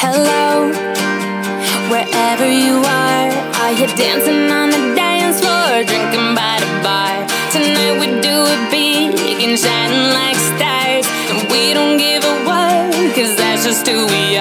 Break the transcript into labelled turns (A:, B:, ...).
A: Hello, wherever you are you dancing on the dance floor, drinking by the bar? Tonight we do it big and shining like stars, and we don't give a what, 'cause that's just who we